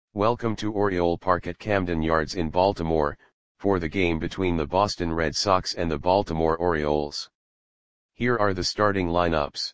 Welcome to Oriole Park at Camden Yards in Baltimore, for the game between the Boston Red Sox and the Baltimore Orioles. Here are the starting lineups.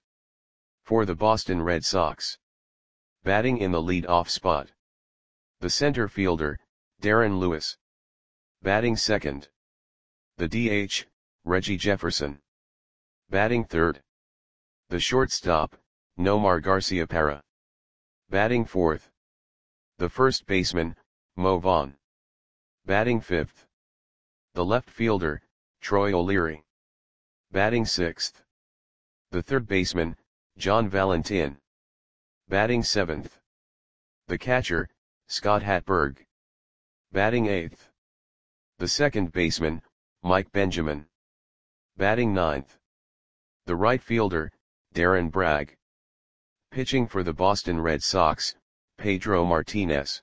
For the Boston Red Sox. Batting in the lead-off spot. The center fielder, Darren Lewis. Batting second. The DH, Reggie Jefferson. Batting third. The shortstop, Nomar Garciaparra. Batting fourth. The first baseman, Mo Vaughn. Batting fifth. The left fielder, Troy O'Leary. Batting sixth. The third baseman, John Valentin. Batting seventh. The catcher, Scott Hatteberg. Batting eighth. The second baseman, Mike Benjamin. Batting ninth. The right fielder, Darren Bragg. Pitching for the Boston Red Sox, Pedro Martinez.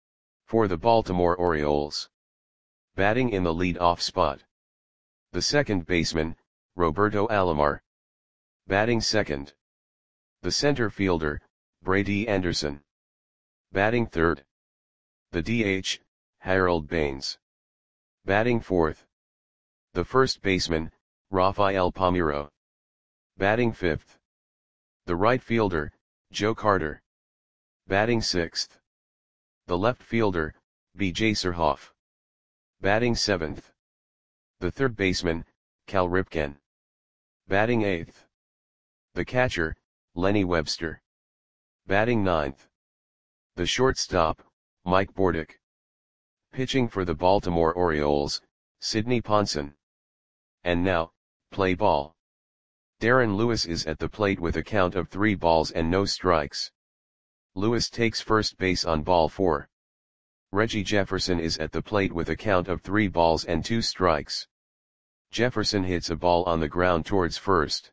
For the Baltimore Orioles. Batting in the lead-off spot. The second baseman, Roberto Alomar. Batting second. The center fielder, Brady Anderson. Batting third. The DH, Harold Baines. Batting fourth. The first baseman, Rafael Palmeiro. Batting fifth. The right fielder, Joe Carter. Batting sixth. The left fielder, B.J. Surhoff. Batting seventh. The third baseman, Cal Ripken. Batting eighth. The catcher, Lenny Webster. Batting ninth. The shortstop, Mike Bordick. Pitching for the Baltimore Orioles, Sidney Ponson. And now, play ball. Darren Lewis is at the plate with a count of 3 balls and no strikes. Lewis takes first base on ball 4. Reggie Jefferson is at the plate with a count of 3 balls and 2 strikes. Jefferson hits a ball on the ground towards first.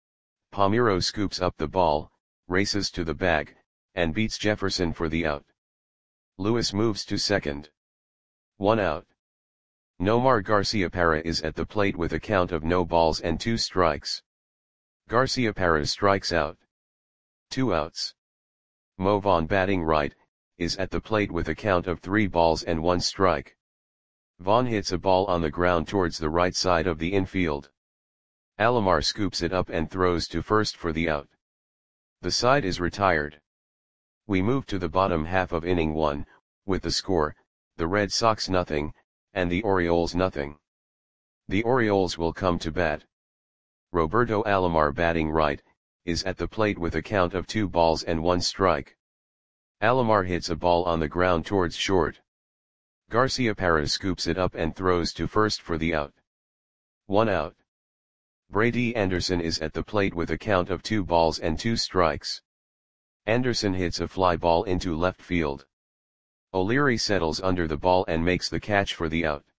Palmeiro scoops up the ball, races to the bag, and beats Jefferson for the out. Lewis moves to second. 1 out. Nomar Garciaparra is at the plate with a count of no balls and 2 strikes. Garciaparra strikes out. 2 outs. Mo Vaughn, batting right, is at the plate with a count of 3 balls and 1 strike. Vaughn hits a ball on the ground towards the right side of the infield. Alomar scoops it up and throws to first for the out. The side is retired. We move to the bottom half of inning 1, with the score, the Red Sox 0, and the Orioles 0. The Orioles will come to bat. Roberto Alomar, batting right, is at the plate with a count of 2 balls and 1 strike. Alomar hits a ball on the ground towards short. Garciaparra scoops it up and throws to first for the out. 1 out. Brady Anderson is at the plate with a count of 2 balls and 2 strikes. Anderson hits a fly ball into left field. O'Leary settles under the ball and makes the catch for the out.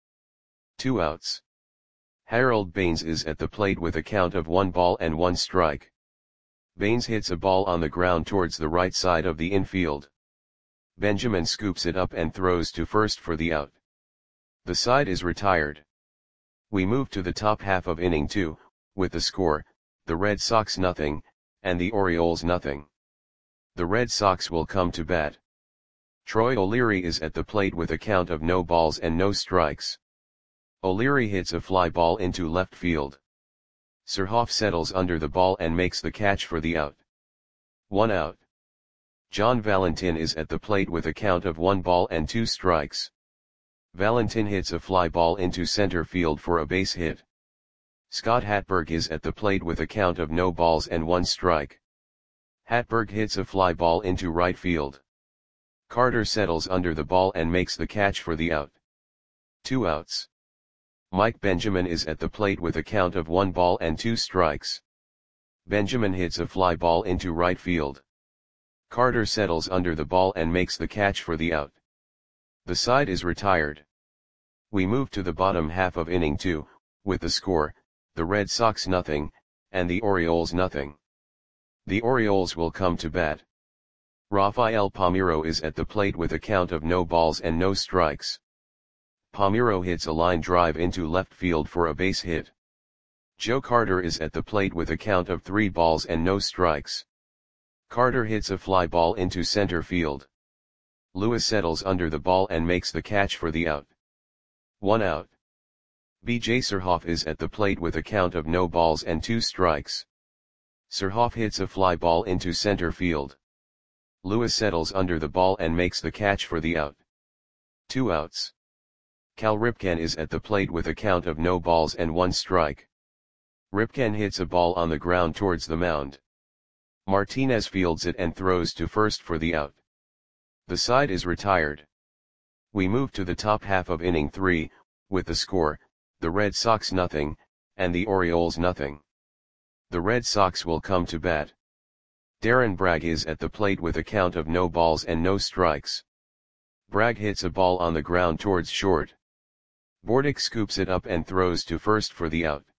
2 outs. Harold Baines is at the plate with a count of 1 ball and 1 strike. Baines hits a ball on the ground towards the right side of the infield. Benjamin scoops it up and throws to first for the out. The side is retired. We move to the top half of inning 2, with the score, the Red Sox 0, and the Orioles 0. The Red Sox will come to bat. Troy O'Leary is at the plate with a count of no balls and no strikes. O'Leary hits a fly ball into left field. Surhoff settles under the ball and makes the catch for the out. 1 out. John Valentin is at the plate with a count of 1 ball and 2 strikes. Valentin hits a fly ball into center field for a base hit. Scott Hatteberg is at the plate with a count of no balls and 1 strike. Hatteberg hits a fly ball into right field. Carter settles under the ball and makes the catch for the out. 2 outs. Mike Benjamin is at the plate with a count of 1 ball and 2 strikes. Benjamin hits a fly ball into right field. Carter settles under the ball and makes the catch for the out. The side is retired. We move to the bottom half of inning 2, with the score, the Red Sox 0, and the Orioles 0. The Orioles will come to bat. Rafael Palmeiro is at the plate with a count of no balls and no strikes. Palmeiro hits a line drive into left field for a base hit. Joe Carter is at the plate with a count of 3 balls and no strikes. Carter hits a fly ball into center field. Lewis settles under the ball and makes the catch for the out. 1 out. B.J. Surhoff is at the plate with a count of no balls and 2 strikes. Surhoff hits a fly ball into center field. Lewis settles under the ball and makes the catch for the out. 2 outs. Cal Ripken is at the plate with a count of no balls and 1 strike. Ripken hits a ball on the ground towards the mound. Martinez fields it and throws to first for the out. The side is retired. We move to the top half of inning 3, with the score, the Red Sox nothing, and the Orioles nothing. The Red Sox will come to bat. Darren Bragg is at the plate with a count of no balls and no strikes. Bragg hits a ball on the ground towards short. Bordick scoops it up and throws to first for the out.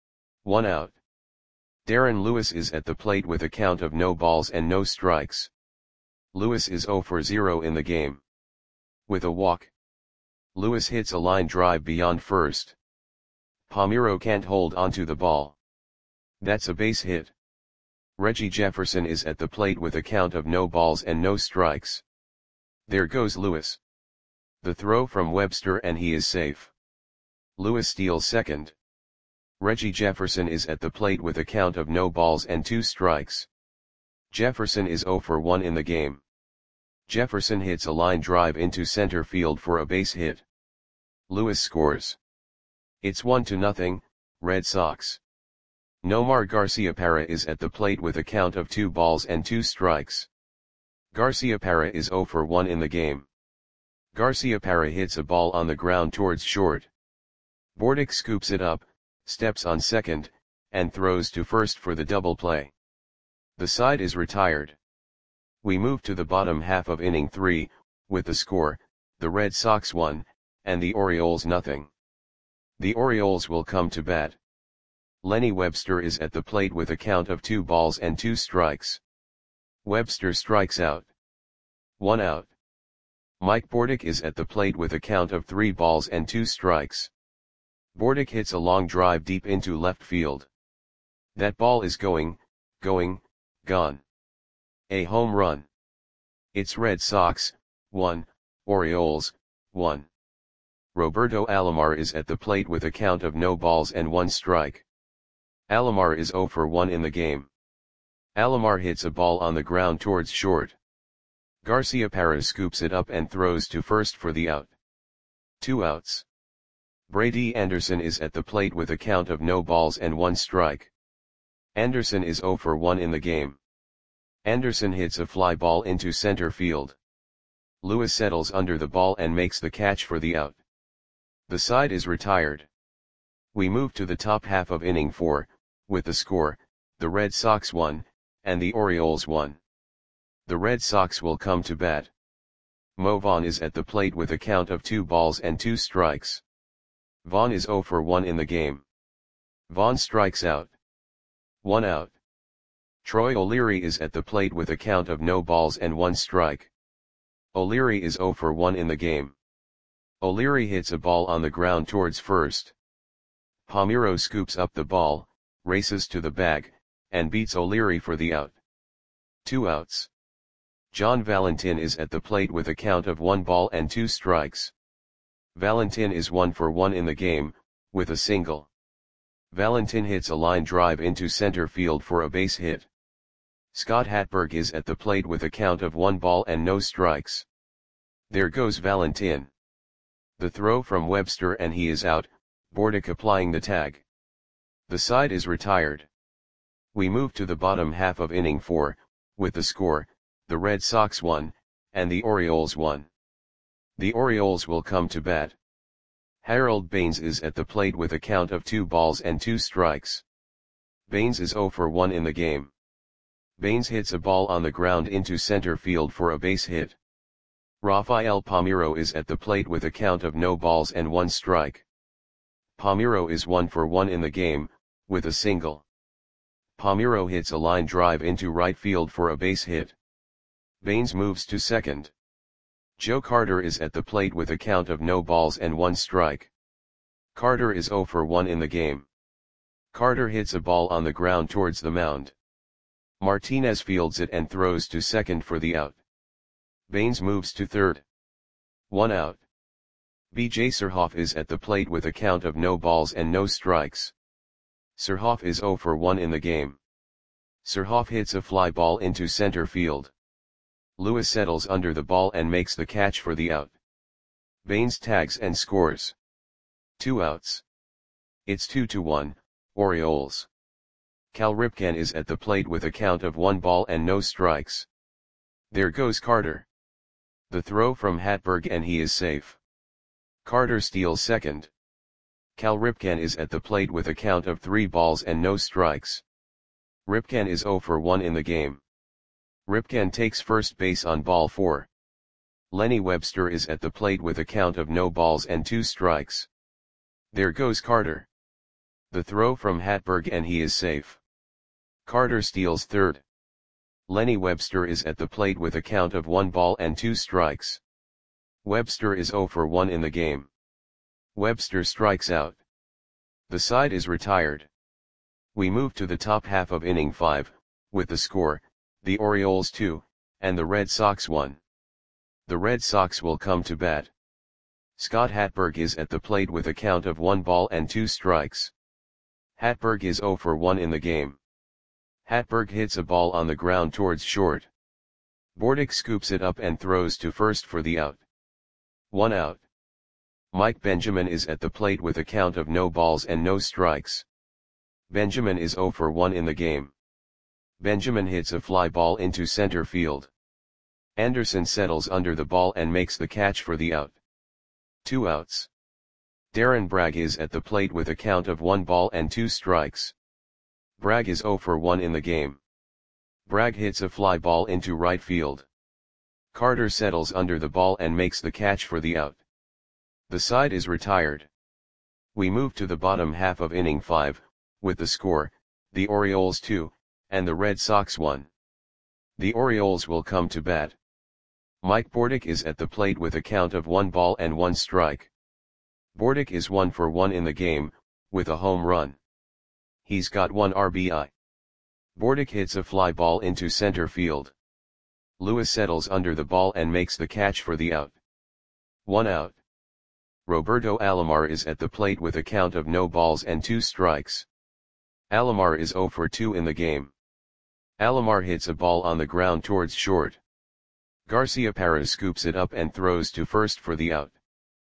1 out. Darren Lewis is at the plate with a count of no balls and no strikes. Lewis is 0 for 0 in the game. With a walk, Lewis hits a line drive beyond first. Palmeiro can't hold onto the ball. That's a base hit. Reggie Jefferson is at the plate with a count of no balls and no strikes. There goes Lewis. The throw from Webster and he is safe. Lewis steals second. Reggie Jefferson is at the plate with a count of no balls and 2 strikes. Jefferson is 0 for 1 in the game. Jefferson hits a line drive into center field for a base hit. Lewis scores. It's 1-0, Red Sox. Nomar Garciaparra is at the plate with a count of 2 balls and 2 strikes. Garciaparra is 0 for 1 in the game. Garciaparra hits a ball on the ground towards short. Bordick scoops it up, steps on second, and throws to first for the double play. The side is retired. We move to the bottom half of inning 3, with the score, the Red Sox 1, and the Orioles nothing. The Orioles will come to bat. Lenny Webster is at the plate with a count of 2 balls and 2 strikes. Webster strikes out. 1 out. Mike Bordick is at the plate with a count of 3 balls and 2 strikes. Bordick hits a long drive deep into left field. That ball is gone. A home run. It's Red Sox, 1, Orioles, 1. Roberto Alomar is at the plate with a count of no balls and 1 strike. Alomar is 0 for 1 in the game. Alomar hits a ball on the ground towards short. Garciaparra scoops it up and throws to first for the out. 2 outs. Brady Anderson is at the plate with a count of no balls and 1 strike. Anderson is 0 for 1 in the game. Anderson hits a fly ball into center field. Lewis settles under the ball and makes the catch for the out. The side is retired. We move to the top half of inning 4, with the score, the Red Sox 1, and the Orioles 1. The Red Sox will come to bat. Mo Vaughn is at the plate with a count of 2 balls and 2 strikes. Vaughn is 0 for 1 in the game. Vaughn strikes out. 1 out. Troy O'Leary is at the plate with a count of no balls and 1 strike. O'Leary is 0 for 1 in the game. O'Leary hits a ball on the ground towards first. Palmeiro scoops up the ball, races to the bag, and beats O'Leary for the out. 2 outs. John Valentin is at the plate with a count of 1 ball and 2 strikes. Valentin is 1 for 1 in the game, with a single. Valentin hits a line drive into center field for a base hit. Scott Hatberg is at the plate with a count of 1 ball and no strikes. There goes Valentin. The throw from Webster and he is out, Bordick applying the tag. The side is retired. We move to the bottom half of inning 4, with the score, the Red Sox 1, and the Orioles 1. The Orioles will come to bat. Harold Baines is at the plate with a count of 2 balls and 2 strikes. Baines is 0 for 1 in the game. Baines hits a ball on the ground into center field for a base hit. Rafael Palmeiro is at the plate with a count of no balls and 1 strike. Palmeiro is 1 for 1 in the game, with a single. Palmeiro hits a line drive into right field for a base hit. Baines moves to second. Joe Carter is at the plate with a count of no balls and 1 strike. Carter is 0 for 1 in the game. Carter hits a ball on the ground towards the mound. Martinez fields it and throws to second for the out. Baines moves to third. 1 out. B.J. Surhoff is at the plate with a count of no balls and no strikes. Surhoff is 0 for 1 in the game. Surhoff hits a fly ball into center field. Lewis settles under the ball and makes the catch for the out. Baines tags and scores. 2 outs. It's 2-1, Orioles. Cal Ripken is at the plate with a count of 1 ball and no strikes. There goes Carter. The throw from Hatberg and he is safe. Carter steals second. Cal Ripken is at the plate with a count of 3 balls and no strikes. Ripken is 0 for 1 in the game. Ripken takes first base on ball 4. Lenny Webster is at the plate with a count of no balls and 2 strikes. There goes Carter. The throw from Hatberg and he is safe. Carter steals third. Lenny Webster is at the plate with a count of 1 ball and 2 strikes. Webster is 0 for 1 in the game. Webster strikes out. The side is retired. We move to the top half of inning 5, with the score, the Orioles 2, and the Red Sox 1. The Red Sox will come to bat. Scott Hatberg is at the plate with a count of 1 ball and 2 strikes. Hatberg is 0 for 1 in the game. Hatberg hits a ball on the ground towards short. Bordick scoops it up and throws to first for the out. 1 out. Mike Benjamin is at the plate with a count of no balls and no strikes. Benjamin is 0 for 1 in the game. Benjamin hits a fly ball into center field. Anderson settles under the ball and makes the catch for the out. 2 outs. Darren Bragg is at the plate with a count of 1 ball and 2 strikes. Bragg is 0 for 1 in the game. Bragg hits a fly ball into right field. Carter settles under the ball and makes the catch for the out. The side is retired. We move to the bottom half of inning 5, with the score, the Orioles 2, and the Red Sox 1. The Orioles will come to bat. Mike Bordick is at the plate with a count of 1 ball and 1 strike. Bordick is 1 for 1 in the game, with a home run. He's got 1 RBI. Bordick hits a fly ball into center field. Lewis settles under the ball and makes the catch for the out. 1 out. Roberto Alomar is at the plate with a count of no balls and 2 strikes. Alomar is 0 for 2 in the game. Alomar hits a ball on the ground towards short. Garciaparra scoops it up and throws to first for the out.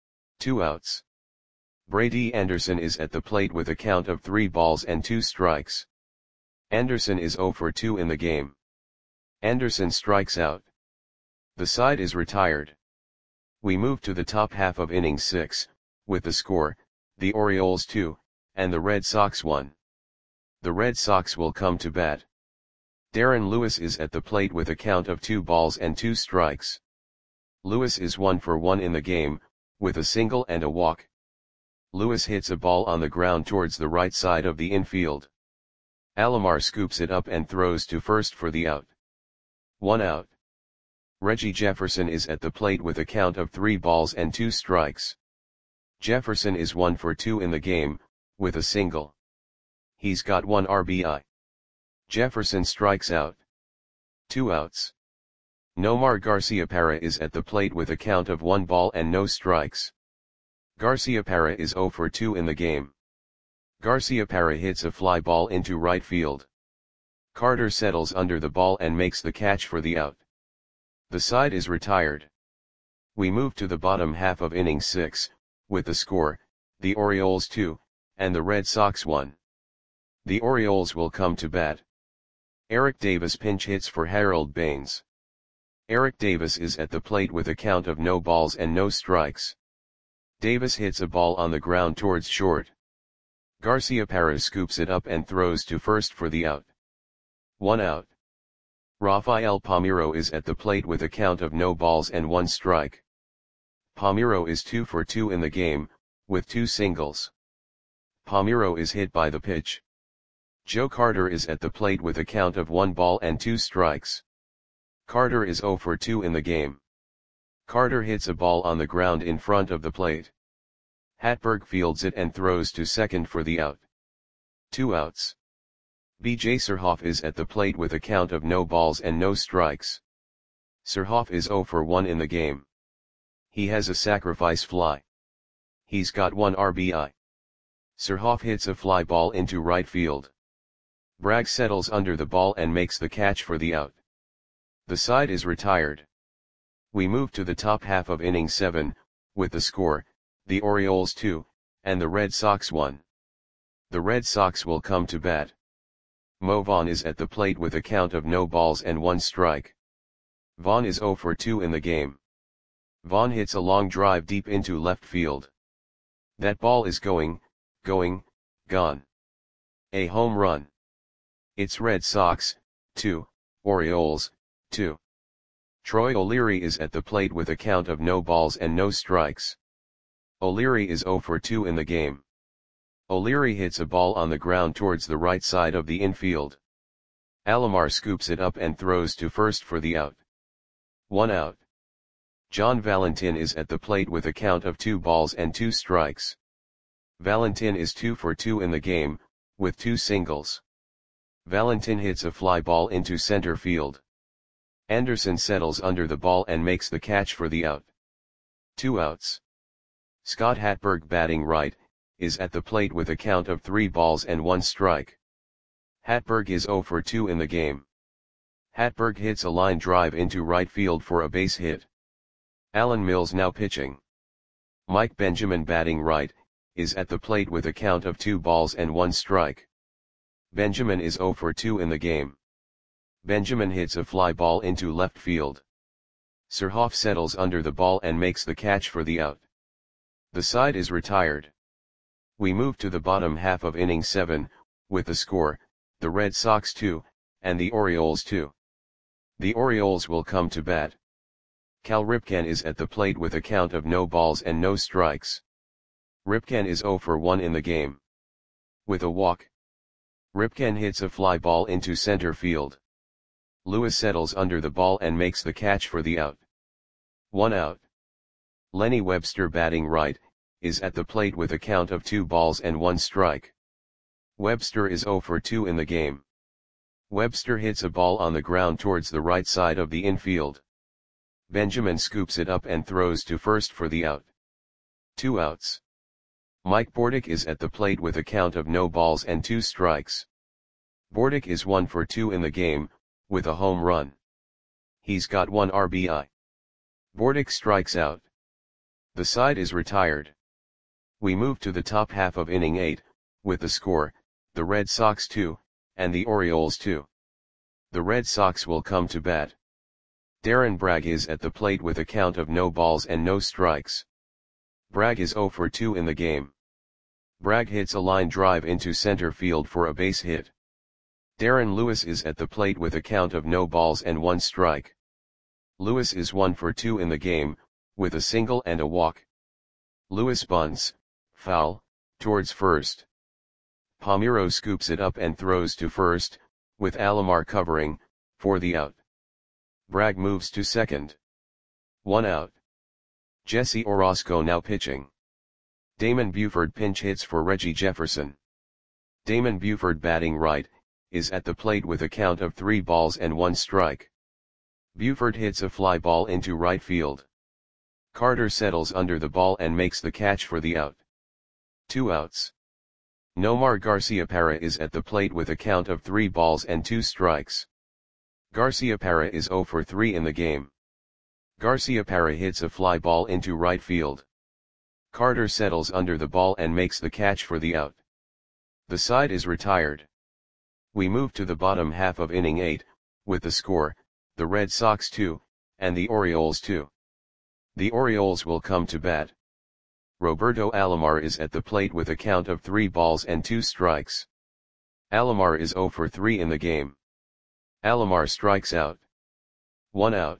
2 outs. Brady Anderson is at the plate with a count of 3 balls and 2 strikes. Anderson is 0 for 2 in the game. Anderson strikes out. The side is retired. We move to the top half of inning 6, with the score, the Orioles 2, and the Red Sox 1. The Red Sox will come to bat. Darren Lewis is at the plate with a count of 2 balls and 2 strikes. Lewis is 1 for 1 in the game, with a single and a walk. Lewis hits a ball on the ground towards the right side of the infield. Alomar scoops it up and throws to first for the out. 1 out. Reggie Jefferson is at the plate with a count of 3 balls and 2 strikes. Jefferson is 1 for 2 in the game, with a single. He's got 1 RBI. Jefferson strikes out. 2 outs. Nomar Garciaparra is at the plate with a count of 1 ball and no strikes. Garciaparra is 0 for 2 in the game. Garciaparra hits a fly ball into right field. Carter settles under the ball and makes the catch for the out. The side is retired. We move to the bottom half of inning 6, with the score, the Orioles 2, and the Red Sox 1. The Orioles will come to bat. Eric Davis pinch hits for Harold Baines. Eric Davis is at the plate with a count of no balls and no strikes. Davis hits a ball on the ground towards short. Garciaparra scoops it up and throws to first for the out. 1 out. Rafael Palmeiro is at the plate with a count of no balls and 1 strike. Palmeiro is 2 for 2 in the game, with 2 singles. Palmeiro is hit by the pitch. Joe Carter is at the plate with a count of 1 ball and 2 strikes. Carter is 0 for 2 in the game. Carter hits a ball on the ground in front of the plate. Hatberg fields it and throws to second for the out. 2 outs. B.J. Surhoff is at the plate with a count of no balls and no strikes. Surhoff is 0 for 1 in the game. He has a sacrifice fly. He's got 1 RBI. Surhoff hits a fly ball into right field. Bragg settles under the ball and makes the catch for the out. The side is retired. We move to the top half of inning 7, with the score, the Orioles 2, and the Red Sox 1. The Red Sox will come to bat. Mo Vaughn is at the plate with a count of no balls and 1 strike. Vaughn is 0 for 2 in the game. Vaughn hits a long drive deep into left field. That ball is going, gone. A home run. It's Red Sox, 2, Orioles, 2. Troy O'Leary is at the plate with a count of no balls and no strikes. O'Leary is 0 for 2 in the game. O'Leary hits a ball on the ground towards the right side of the infield. Alomar scoops it up and throws to first for the out. 1 out. John Valentin is at the plate with a count of 2 balls and 2 strikes. Valentin is 2 for 2 in the game, with 2 singles. Valentin hits a fly ball into center field. Anderson settles under the ball and makes the catch for the out. 2 outs. Scott Hatberg, batting right, is at the plate with a count of 3 balls and 1 strike. Hatberg is 0 for 2 in the game. Hatberg hits a line drive into right field for a base hit. Alan Mills now pitching. Mike Benjamin, batting right, is at the plate with a count of 2 balls and 1 strike. Benjamin is 0 for 2 in the game. Benjamin hits a fly ball into left field. Surhoff settles under the ball and makes the catch for the out. The side is retired. We move to the bottom half of inning 7, with the score, the Red Sox 2, and the Orioles 2. The Orioles will come to bat. Cal Ripken is at the plate with a count of no balls and no strikes. Ripken is 0 for 1 in the game. With a walk, Ripken hits a fly ball into center field. Lewis settles under the ball and makes the catch for the out. 1 out. Lenny Webster, batting right, is at the plate with a count of 2 balls and 1 strike. Webster is 0 for 2 in the game. Webster hits a ball on the ground towards the right side of the infield. Benjamin scoops it up and throws to first for the out. 2 outs. Mike Bordick is at the plate with a count of no balls and 2 strikes. Bordick is 1 for 2 in the game, with a home run. He's got 1 RBI. Bordick strikes out. The side is retired. We move to the top half of inning 8, with the score, the Red Sox 2, and the Orioles 2. The Red Sox will come to bat. Darren Bragg is at the plate with a count of no balls and no strikes. Bragg is 0 for 2 in the game. Bragg hits a line drive into center field for a base hit. Darren Lewis is at the plate with a count of no balls and 1 strike. Lewis is 1 for 2 in the game, with a single and a walk. Lewis bunts, foul, towards first. Palmeiro scoops it up and throws to first, with Alomar covering, for the out. Bragg moves to second. 1 out. Jesse Orosco now pitching. Damon Buford pinch hits for Reggie Jefferson. Damon Buford, batting right, is at the plate with a count of 3 balls and 1 strike. Buford hits a fly ball into right field. Carter settles under the ball and makes the catch for the out. 2 outs. Nomar Garciaparra is at the plate with a count of 3 balls and 2 strikes. Garciaparra is 0 for 3 in the game. Garciaparra hits a fly ball into right field. Carter settles under the ball and makes the catch for the out. The side is retired. We move to the bottom half of inning 8, with the score, the Red Sox 2, and the Orioles 2. The Orioles will come to bat. Roberto Alomar is at the plate with a count of 3 balls and 2 strikes. Alomar is 0 for 3 in the game. Alomar strikes out. 1 out.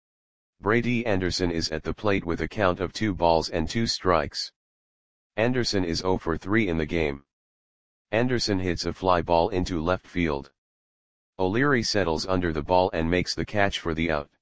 Brady Anderson is at the plate with a count of 2 balls and 2 strikes. Anderson is 0 for 3 in the game. Anderson hits a fly ball into left field. O'Leary settles under the ball and makes the catch for the out.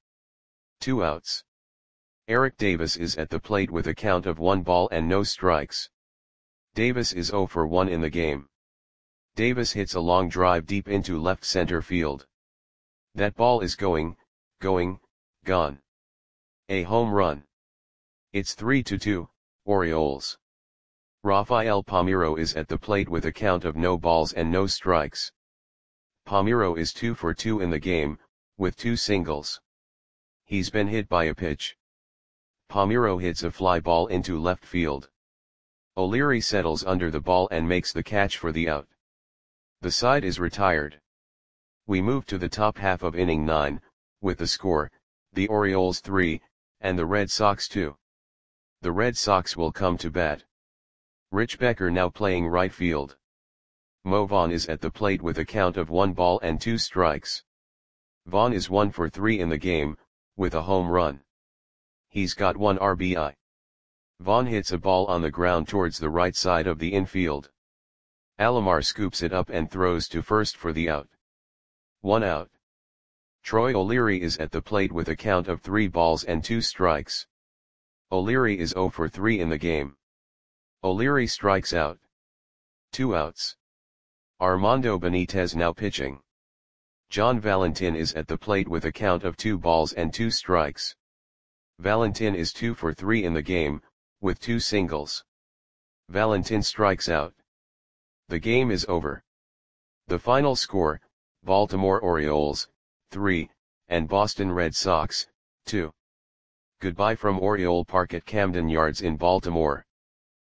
2 outs. Eric Davis is at the plate with a count of 1 ball and no strikes. Davis is 0 for 1 in the game. Davis hits a long drive deep into left center field. That ball is going, Gone. A home run. It's 3-2, Orioles. Rafael Palmeiro is at the plate with a count of no balls and no strikes. Palmeiro is 2 for 2 in the game, with 2 singles. He's been hit by a pitch. Palmeiro hits a fly ball into left field. O'Leary settles under the ball and makes the catch for the out. The side is retired. We move to the top half of inning 9, with the score, the Orioles 3, and the Red Sox 2. The Red Sox will come to bat. Rich Becker now playing right field. Mo Vaughn is at the plate with a count of 1 ball and 2 strikes. Vaughn is 1 for 3 in the game, with a home run. He's got 1 RBI. Vaughn hits a ball on the ground towards the right side of the infield. Alomar scoops it up and throws to first for the out. 1 out. Troy O'Leary is at the plate with a count of 3 balls and 2 strikes. O'Leary is 0 for 3 in the game. O'Leary strikes out. 2 outs. Armando Benitez now pitching. John Valentin is at the plate with a count of 2 balls and 2 strikes. Valentin is 2 for 3 in the game, with 2 singles. Valentin strikes out. The game is over. The final score, Baltimore Orioles, 3, and Boston Red Sox, 2. Goodbye from Oriole Park at Camden Yards in Baltimore.